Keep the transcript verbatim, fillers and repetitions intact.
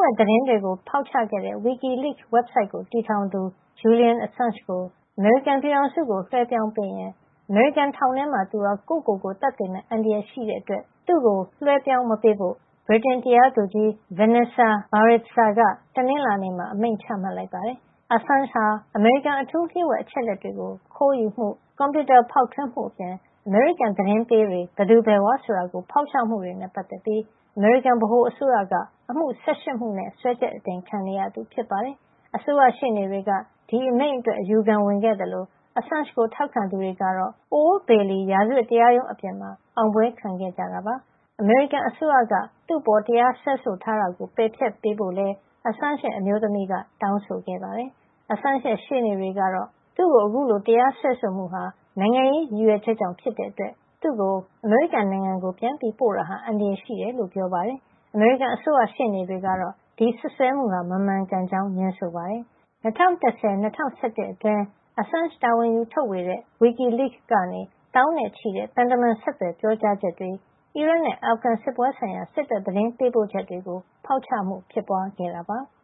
ရဲ့သတင်းတွေကိုဖောက်ချခဲ့တဲ့ WikiLeaks website ကိုတည်ထောင်သူ Julian Assange ကိုအမေရိကန်ပြည်ထောင်စုကိုလွှဲပြောင်းပေးရင်အမေရိကန်ထောင်ထဲမှာသူဟာကိုယ့်ကိုယ်ကိုသတ်သေမယ့်အန္တရာယ်ရှိတဲ့အတွက်သူ့ကိုလွှဲပြောင်းမပေးဖို့ဗြိတိန်တရားသူကြီး Vanessa Baraitser ကတနင်္လာနေ့မှာအမိန့်ချမှတ်လိုက်ပါတယ်။ Assange ဟာအမေရိကန်အထူးလျှို့ဝှက်အချက်အလက်တွေကိုခိုးယူမှု၊ကွန်ပြူတာဖောက်ထွင်းမှုအပြင်အမေရိကန်သတင်းပေးတွေဘယ်သူဘယ်ဝါဆိုတာကိုဖောက်ချမှုတွေနဲ့ပတ်သက်ပြီးအမေရိကန်ဗဟိုအစိုးရကအမှု၁၈မှုနဲ့စွဲချက်အတင်ခံနေရသူဖြစ်ပါတယ်။အစိုးရရှေ့နေတွေကဒီအမိန့်အတွက်အယူခံဝင်ခဲ့သလို Assange ကိုထောက်ခံသူတွေကတော့ Old Bailey ရာဇဝတ်တရားရုံးအပြင်မှာအောင်ပွဲခံခဲ့ကြတာပါ။အမေရိကန်အစိုးရကသူ့အပေါ်တရားစွဲဆိုထားတာကိုပယ်ဖျက်ပေးဖို့လည်း Assange ရဲ့အမျိုးသမီးကတောင်းဆိုခဲ့ပါတယ်။ Assange ရဲ့ရှေ့နေတွေကတော့သူ့ကိုအခုလိုတရားစွဲဆိုမှုဟာနိုင်ငံရေးရည်ရွယ်ချက်ကြောင့်ဖြစ်တဲ့အတွက်သူ့ကိုအမေရိကန်နိုင်ငံကိုပြန်ပို့တာဟာအန္တရာယ်ရှိတယ်လို့ပြောပါတယ်။အမေရိကန်အစိုးရရှေ့နေတွေကတော့ဒီစွပ်စွဲမှုဟာမမှန်ကန်ကြောင်းငြင်းဆိုပါတယ်။၂၀၁၀-၂၀၁၁အတွင်း Assange တာဝန်ယူထုတ်ဝေတဲ့ WikiLeaks ကနေသောင်းနဲ့ချီတဲ့သံတမန်ဆက်သွယ်ပြောကြားချက်တွေ၊အီရတ်နဲ့အာဖဂန်စစ်ပွဲဆိုင်ရာစစ်တပ်သတင်းပေးပို့ချက်တွေကိုဖောက်ချမှုဖြစ်ပွားခဲ့တာပါ။